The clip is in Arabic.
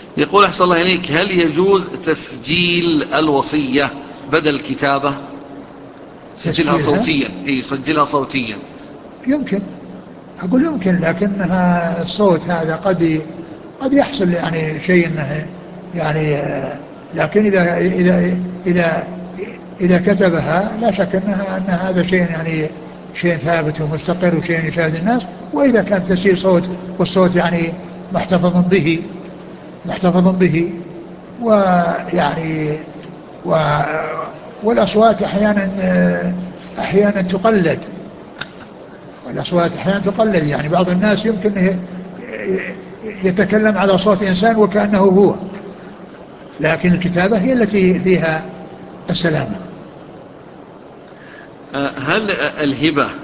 يقول أحسن الله إليك، هل يجوز تسجيل الوصية بدل الكتابة؟ سجلها تسجيلها صوتيا. سجلها صوتيا. يمكن، أقول يمكن، لكنها الصوت هذا قد يحصل يعني شيء انه يعني لكن إذا إذا كتبها لا شك أن هذا شيء يعني شيء ثابت ومستقر وشيء يشاهد الناس. وإذا كان تسجيل صوت والصوت يعني محتفظ به ويعني و والأصوات أحيانا تقلد. يعني بعض الناس يمكن يتكلم على صوت إنسان وكأنه هو، لكن الكتابة هي التي فيها السلامة. هل الهبة